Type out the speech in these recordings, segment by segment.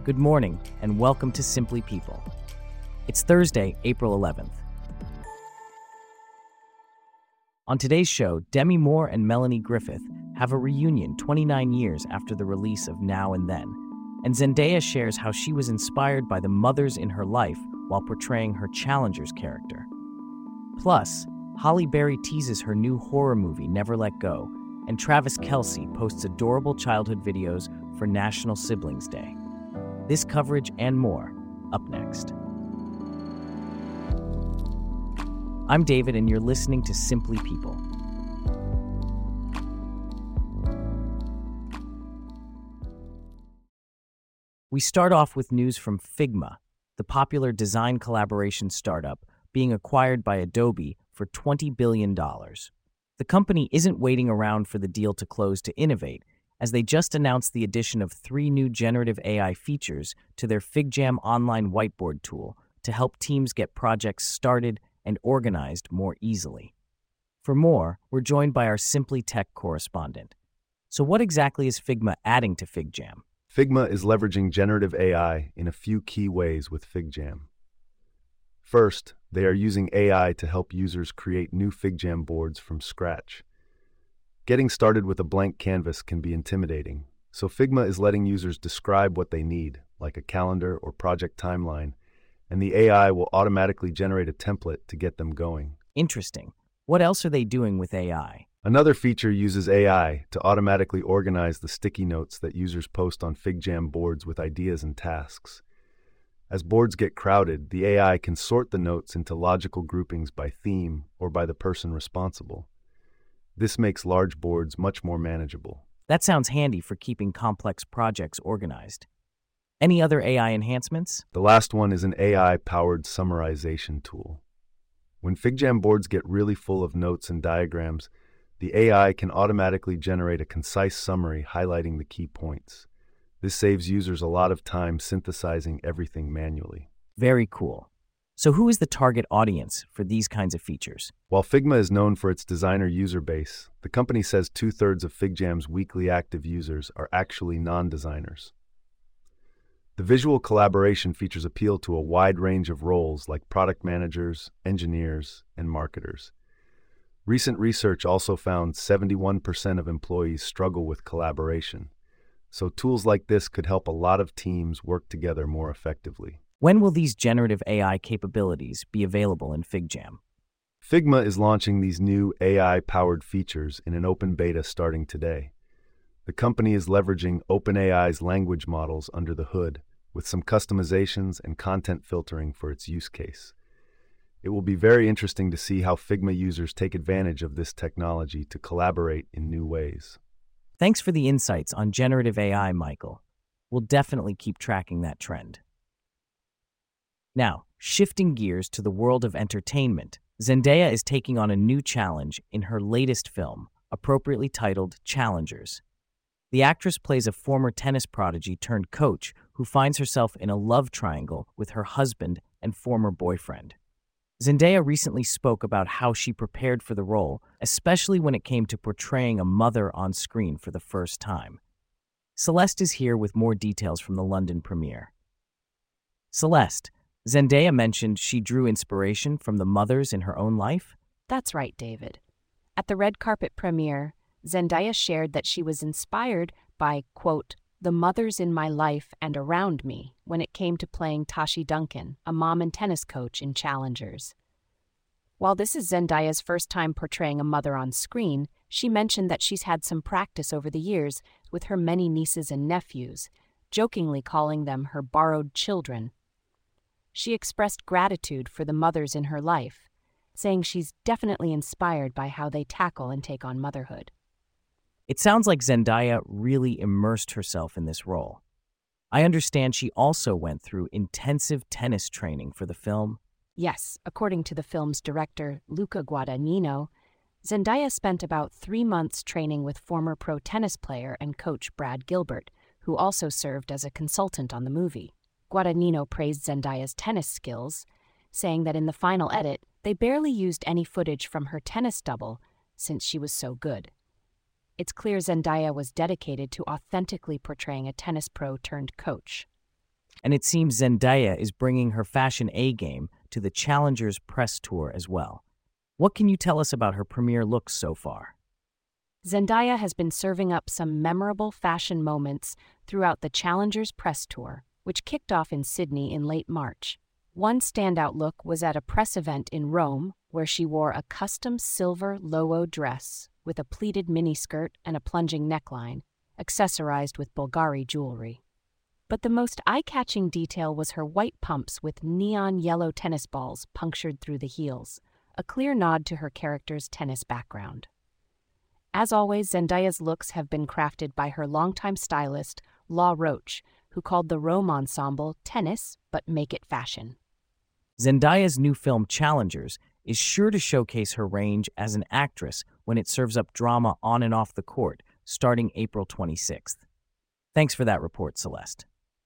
Good morning, and welcome to Simply People. It's Thursday, April 11th. On today's show, Demi Moore and Melanie Griffith have a reunion 29 years after the release of Now and Then, and Zendaya shares how she was inspired by the mothers in her life while portraying her Challengers character. Plus, Halle Berry teases her new horror movie Never Let Go, and Travis Kelce posts adorable childhood videos for National Siblings Day. This coverage and more, up next. I'm David, and you're listening to Simply People. We start off with news from Figma, the popular design collaboration startup being acquired by Adobe for $20 billion. The company isn't waiting around for the deal to close to innovate, as they just announced the addition of 3 new generative AI features to their FigJam online whiteboard tool to help teams get projects started and organized more easily. For more, we're joined by our Simply Tech correspondent. So what exactly is Figma adding to FigJam? Figma is leveraging generative AI in a few key ways with FigJam. First, they are using AI to help users create new FigJam boards from scratch. Getting started with a blank canvas can be intimidating, so Figma is letting users describe what they need, like a calendar or project timeline, and the AI will automatically generate a template to get them going. Interesting. What else are they doing with AI? Another feature uses AI to automatically organize the sticky notes that users post on FigJam boards with ideas and tasks. As boards get crowded, the AI can sort the notes into logical groupings by theme or by the person responsible. This makes large boards much more manageable. That sounds handy for keeping complex projects organized. Any other AI enhancements? The last one is an AI-powered summarization tool. When FigJam boards get really full of notes and diagrams, the AI can automatically generate a concise summary highlighting the key points. This saves users a lot of time synthesizing everything manually. Very cool. So who is the target audience for these kinds of features? While Figma is known for its designer user base, the company says 2/3 of FigJam's weekly active users are actually non-designers. The visual collaboration features appeal to a wide range of roles like product managers, engineers, and marketers. Recent research also found 71% of employees struggle with collaboration, so tools like this could help a lot of teams work together more effectively. When will these generative AI capabilities be available in FigJam? Figma is launching these new AI-powered features in an open beta starting today. The company is leveraging OpenAI's language models under the hood, with some customizations and content filtering for its use case. It will be very interesting to see how Figma users take advantage of this technology to collaborate in new ways. Thanks for the insights on generative AI, Michael. We'll definitely keep tracking that trend. Now, shifting gears to the world of entertainment, Zendaya is taking on a new challenge in her latest film, appropriately titled Challengers. The actress plays a former tennis prodigy turned coach who finds herself in a love triangle with her husband and former boyfriend. Zendaya recently spoke about how she prepared for the role, especially when it came to portraying a mother on screen for the first time. Celeste is here with more details from the London premiere. Celeste, Zendaya mentioned she drew inspiration from the mothers in her own life? That's right, David. At the red carpet premiere, Zendaya shared that she was inspired by, quote, the mothers in my life and around me when it came to playing Tashi Duncan, a mom and tennis coach in Challengers. While this is Zendaya's first time portraying a mother on screen, she mentioned that she's had some practice over the years with her many nieces and nephews, jokingly calling them her borrowed children. She expressed gratitude for the mothers in her life, saying she's definitely inspired by how they tackle and take on motherhood. It sounds like Zendaya really immersed herself in this role. I understand she also went through intensive tennis training for the film. Yes, according to the film's director, Luca Guadagnino, Zendaya spent about 3 months training with former pro tennis player and coach Brad Gilbert, who also served as a consultant on the movie. Guadagnino praised Zendaya's tennis skills, saying that in the final edit, they barely used any footage from her tennis double since she was so good. It's clear Zendaya was dedicated to authentically portraying a tennis pro turned coach. And it seems Zendaya is bringing her fashion A-game to the Challengers press tour as well. What can you tell us about her premiere looks so far? Zendaya has been serving up some memorable fashion moments throughout the Challengers press tour, which kicked off in Sydney in late March. One standout look was at a press event in Rome, where she wore a custom silver Loewe dress with a pleated miniskirt and a plunging neckline, accessorized with Bulgari jewelry. But the most eye-catching detail was her white pumps with neon yellow tennis balls punctured through the heels, a clear nod to her character's tennis background. As always, Zendaya's looks have been crafted by her longtime stylist, Law Roach, who called the Rome ensemble tennis, but make it fashion. Zendaya's new film Challengers is sure to showcase her range as an actress when it serves up drama on and off the court, starting April 26th. Thanks for that report, Celeste.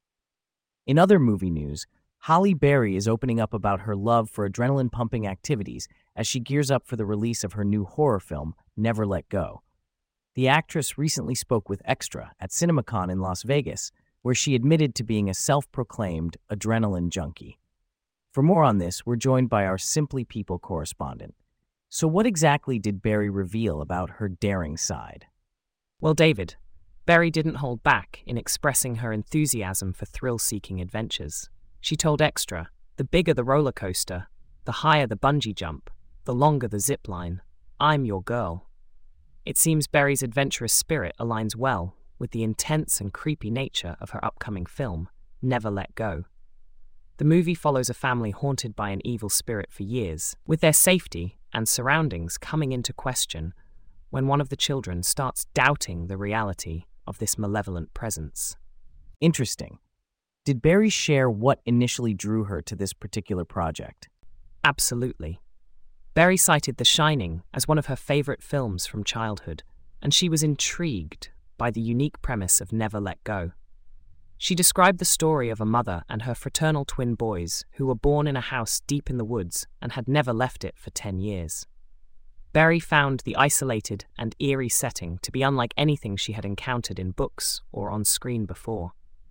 In other movie news, Halle Berry is opening up about her love for adrenaline-pumping activities as she gears up for the release of her new horror film, Never Let Go. The actress recently spoke with Extra at CinemaCon in Las Vegas, where she admitted to being a self-proclaimed adrenaline junkie. For more on this, we're joined by our Simply People correspondent. So what exactly did Berry reveal about her daring side? Well, David, Berry didn't hold back in expressing her enthusiasm for thrill-seeking adventures. She told Extra, the bigger the roller coaster, the higher the bungee jump, the longer the zip line, I'm your girl. It seems Berry's adventurous spirit aligns well with the intense and creepy nature of her upcoming film, Never Let Go. The movie follows a family haunted by an evil spirit for years, with their safety and surroundings coming into question when one of the children starts doubting the reality of this malevolent presence. Interesting. Did Berry share what initially drew her to this particular project? Absolutely. Berry cited The Shining as one of her favorite films from childhood, and she was intrigued by the unique premise of Never Let Go. She described the story of a mother and her fraternal twin boys who were born in a house deep in the woods and had never left it for 10 years. Berry found the isolated and eerie setting to be unlike anything she had encountered in books or on screen before.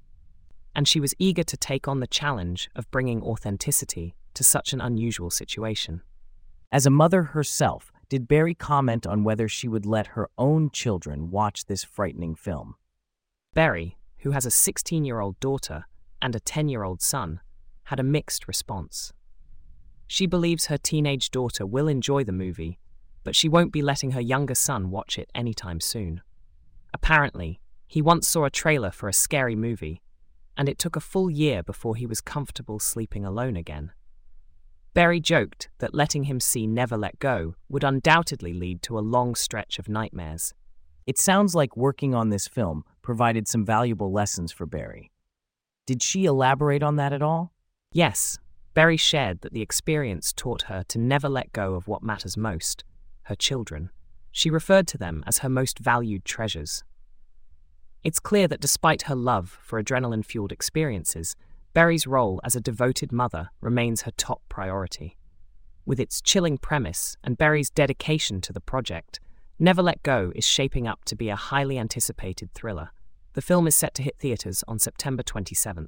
And she was eager to take on the challenge of bringing authenticity to such an unusual situation. As a mother herself, did Berry comment on whether she would let her own children watch this frightening film? Berry, who has a 16-year-old daughter and a 10-year-old son, had a mixed response. She believes her teenage daughter will enjoy the movie, but she won't be letting her younger son watch it anytime soon. Apparently, he once saw a trailer for a scary movie, and it took a full year before he was comfortable sleeping alone again. Berry joked that letting him see Never Let Go would undoubtedly lead to a long stretch of nightmares. It sounds like working on this film provided some valuable lessons for Berry. Did she elaborate on that at all? Yes, Berry shared that the experience taught her to never let go of what matters most, her children. She referred to them as her most valued treasures. It's clear that despite her love for adrenaline-fueled experiences, Berry's role as a devoted mother remains her top priority. With its chilling premise and Berry's dedication to the project, Never Let Go is shaping up to be a highly anticipated thriller. The film is set to hit theaters on September 27th.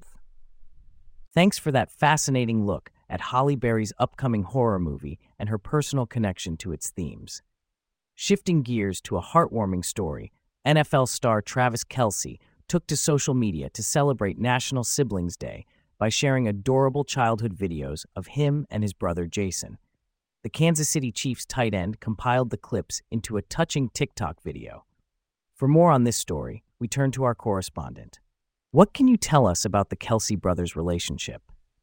Thanks for that fascinating look at Halle Berry's upcoming horror movie and her personal connection to its themes. Shifting gears to a heartwarming story, NFL star Travis Kelce took to social media to celebrate National Siblings Day by sharing adorable childhood videos of him and his brother Jason. The Kansas City Chiefs tight end compiled the clips into a touching TikTok video. For more on this story, we turn to our correspondent. What can you tell us about the Kelce brothers' relationship?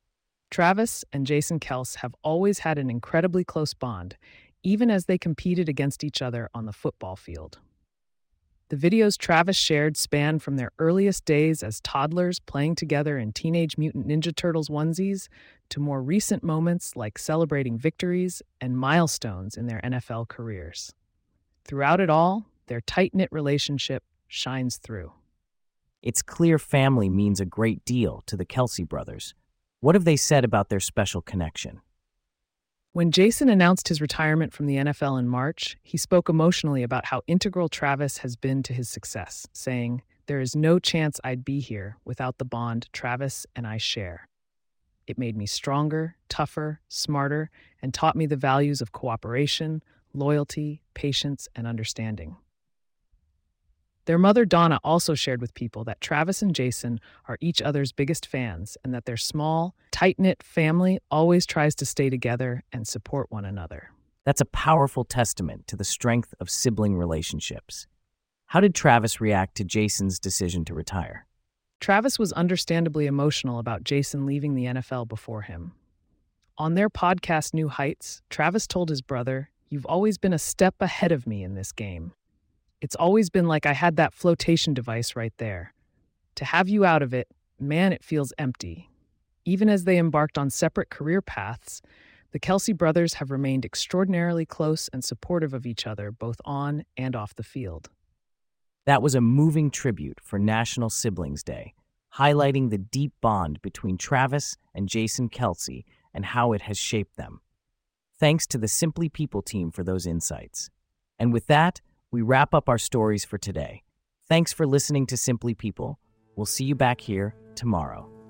Travis and Jason Kelce have always had an incredibly close bond, even as they competed against each other on the football field. The videos Travis shared span from their earliest days as toddlers playing together in Teenage Mutant Ninja Turtles onesies to more recent moments like celebrating victories and milestones in their NFL careers. Throughout it all, their tight-knit relationship shines through. It's clear family means a great deal to the Kelce brothers. What have they said about their special connection? When Jason announced his retirement from the NFL in March, he spoke emotionally about how integral Travis has been to his success, saying, There is no chance I'd be here without the bond Travis and I share. It made me stronger, tougher, smarter, and taught me the values of cooperation, loyalty, patience, and understanding. Their mother, Donna, also shared with people that Travis and Jason are each other's biggest fans and that their small, tight-knit family always tries to stay together and support one another. That's a powerful testament to the strength of sibling relationships. How did Travis react to Jason's decision to retire? Travis was understandably emotional about Jason leaving the NFL before him. On their podcast, New Heights, Travis told his brother, "You've always been a step ahead of me in this game. It's always been like I had that flotation device right there. To have you out of it, man, it feels empty." Even as they embarked on separate career paths, the Kelce brothers have remained extraordinarily close and supportive of each other both on and off the field. That was a moving tribute for National Siblings Day, highlighting the deep bond between Travis and Jason Kelce and how it has shaped them. Thanks to the Simply People team for those insights. And with that, we wrap up our stories for today. Thanks for listening to Simply People. We'll see you back here tomorrow.